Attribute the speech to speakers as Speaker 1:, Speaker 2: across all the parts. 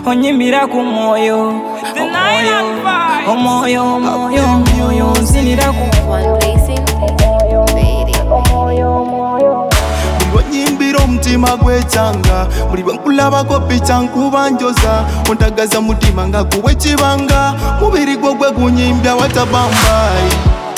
Speaker 1: onyimbira ku mwoyo, omwoyo, omwoyo, omwoyo, nzinira ku
Speaker 2: One Placing Lady.
Speaker 3: Nyimbira omutima gw'ekyanga buli bwe nkulabako picha nkubanjoza ontagaza mutima nga kuwe kibanga mubiri gwo gwe gunyimbya watabambai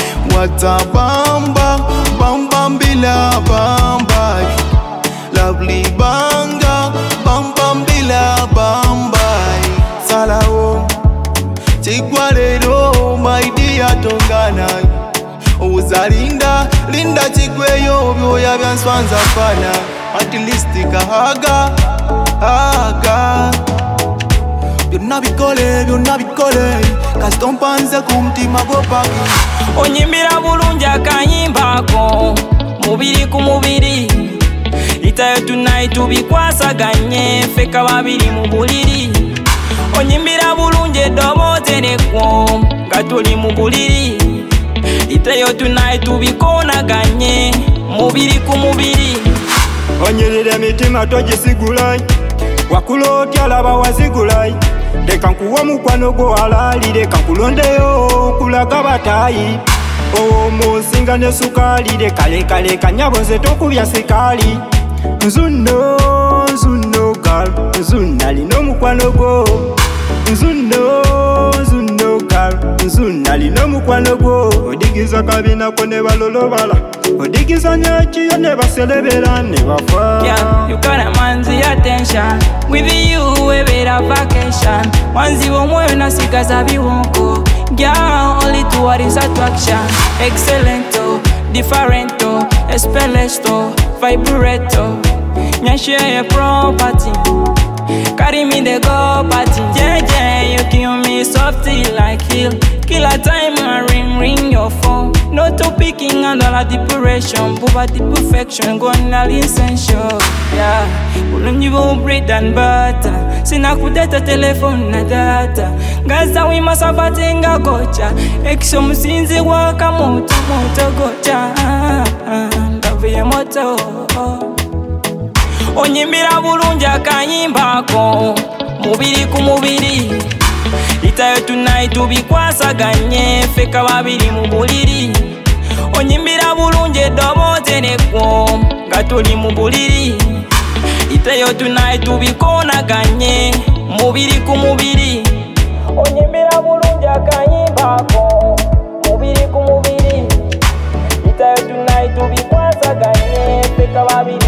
Speaker 3: watabamba bambambila bambai lovely banga bambambila bambai salawo kigwa leero my dear tongana uzalinda linda chigweyo byoya byanswanza fana at least kahaga aga byonna bikole kasitompanze ku mutima gwopaki
Speaker 1: onyimbira bulungi akanyimbako mubiri ku mubiri itayo tonight tubikwasaganye feka babiri mu buliri onyimbira bulungi eddoboozi erekwo nga tuli mu buliri itayo tonight tubikonaganye mubiri ku mubiri
Speaker 4: onyirira emitima togisigulai wakula otya laba wazigulai leka nkuwa mukwano gwo halali leka nkulondeyo kulaga batayi omusinga ne sukali leka nyabo nze tokubya sikaali nzuno gal nzuna lina omukwano gwo nzuno gal nzuna lina omukwano gwo odigiza kabinako ne balolobala odigiza nyakiyo ne baselebera ne bafa.
Speaker 1: Yeah, you got a man's attention. With you, we better vacation. Wanzi omwoyo nasigaza biwonko. Yeah, only to what is attraction. Excellento, differento, espelesto, vibrato. Nyashare property. Carry me the go party. Yeah, you kill me softly like hill. Kill a time and ring your phone. No to picking under la depression. Poverty perfection, gonna essential. Yeah, ulunji bo bread and butter. Sina kudeta telephone na data. Gaza we masabatenga gocha. Exo musinzi waka moto gocha. Love ya moto. Onyimbira bulungi akanyimbako mubiri ku mubiri itayo tonight tubikwasaganye feka babiri mu buliri onyimbira bulungi eddoboozi erekwo nga tuli mu buliri itayo tonight tubikonaganye mubiri ku mubiri onyimbira bulungi akanyimbako mubiri ku mubiri itayo tonight tubikwasaganye feka babiri